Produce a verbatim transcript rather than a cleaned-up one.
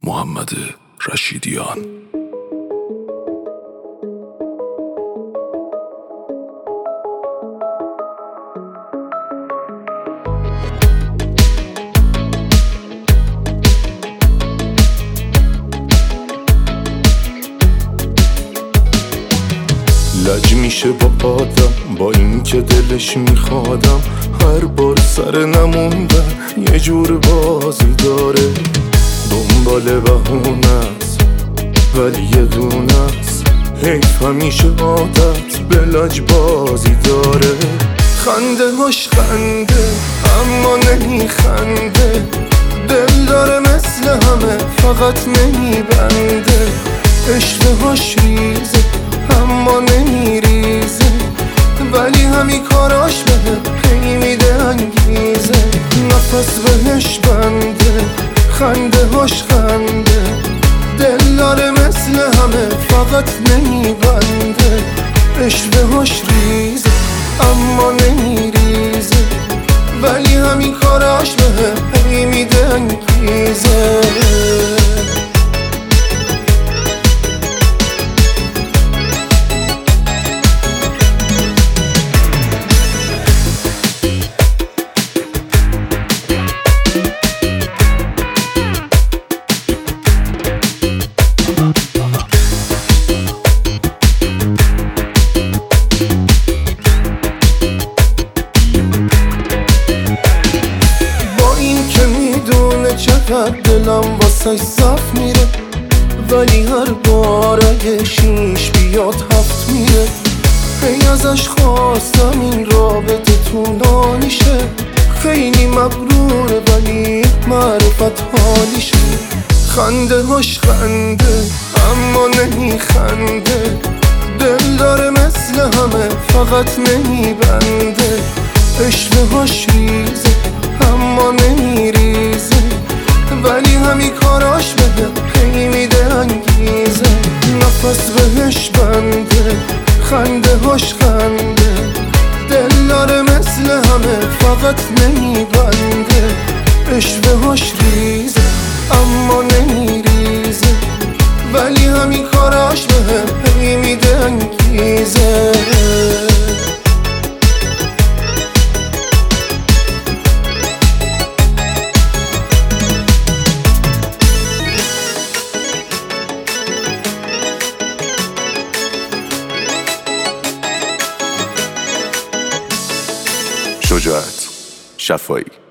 محمد رشیدیان. لج میشه با آدم با این که دلش میخوادم، هر بار سر نموندن یه جور بازی داره. دنبال بهونه است ولی یه دونه است، حیف همیشه عادت به لج بازی داره. خنده هاش خنده اما نمیخنده، دل داره مثل همه فقط نمیبنده. عشقه هاش ریزه اما نمیریزه، ولی همین کاراش به هی میده انگیزه. نفس بهش بنده خنده هاش خنده، دل داره مثل همه فقط نمیبنده. عشقه هاش ریزه اما نمیریزه، ولی همین کاراش به هی میده انگیزه. چقدر دلم واسه صف میره، ولی هر بار اگه شیش بیاد هفت میره. هی ازش خواستم این رابطه طولانیشه، خیلی مغروره ولی معرفت حالیشه. خنده هاش خنده اما نمیخنده، دل داره مثل همه فقط نمیبنده. عشقه هاش ریزه اما نمیریزه، ولی همین کاراش به هی میده انگیزه. نفس بهش بنده خنده هاش خنده، دل داره مثل همه فقط نمیبنده. عشقه هاش ریزه اما نمیریزه، ولی همین کاراش به هی میده انگیزه. شجاعت شفایی.